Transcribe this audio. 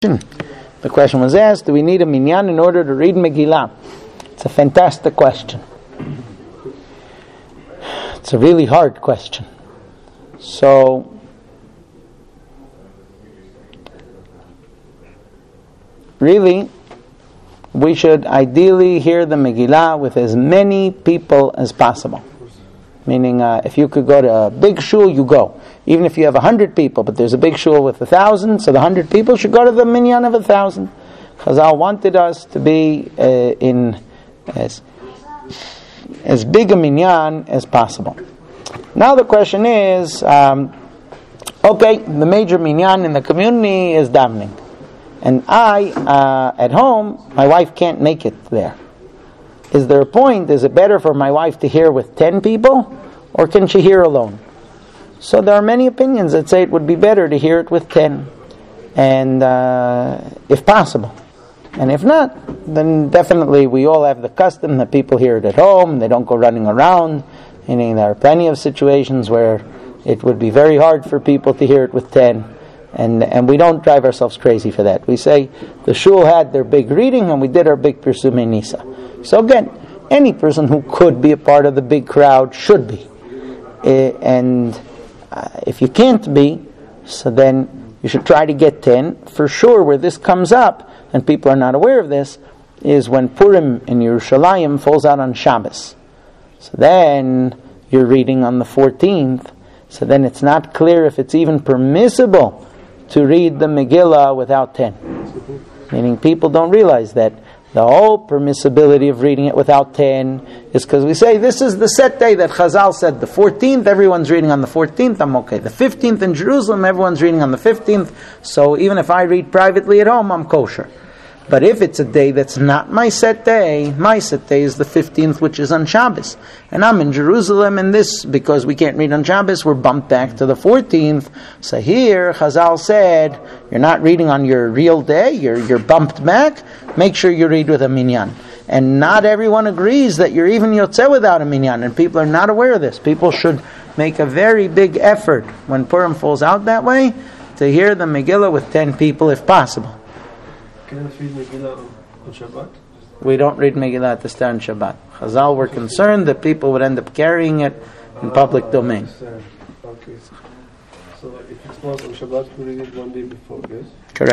The question was asked, do we need a minyan in order to read Megillah? It's a fantastic question. It's a really hard question. So, really, we should ideally hear the Megillah with as many people as possible. Meaning, if you could go to a big shul, you go. Even if you have 100 people, but there's a big shul with 1,000, so the 100 people should go to the minyan of 1,000. Chazal wanted us to be in as big a minyan as possible. Now the question is, okay, the major minyan in the community is davening. And I, at home, my wife can't make it there. Is there a point? Is it better for my wife to hear with 10 people, or can she hear alone? So there are many opinions that say it would be better to hear it with 10, and if possible. And if not, then definitely we all have the custom that people hear it at home, they don't go running around, meaning there are plenty of situations where it would be very hard for people to hear it with 10, and we don't drive ourselves crazy for that. We say the shul had their big reading and we did our big Pirsumei Nisa. So again, any person who could be a part of the big crowd should be. And if you can't be, so then you should try to get 10. For sure, where this comes up, and people are not aware of this, is when Purim in Yerushalayim falls out on Shabbos. So then you're reading on the 14th, so then it's not clear if it's even permissible to read the Megillah without 10. Meaning people don't realize that the whole permissibility of reading it without 10 is because we say this is the set day that Chazal said the 14th, everyone's reading on the 14th, I'm okay. The 15th in Jerusalem, everyone's reading on the 15th, so even if I read privately at home, I'm kosher. But if it's a day that's not my set day is the 15th, which is on Shabbos. And I'm in Jerusalem, and this, because we can't read on Shabbos, we're bumped back to the 14th. So here, Chazal said, you're not reading on your real day, you're bumped back, make sure you read with a minyan. And not everyone agrees that you're even yotzeh without a minyan, and people are not aware of this. People should make a very big effort when Purim falls out that way to hear the Megillah with 10 people if possible. Can I read Megillah on Shabbat? We don't read Megillah at the start on Shabbat. Chazal were concerned that people would end up carrying it in public domain. Okay. So if it's not on Shabbat, we read it one day before, yes? Correct.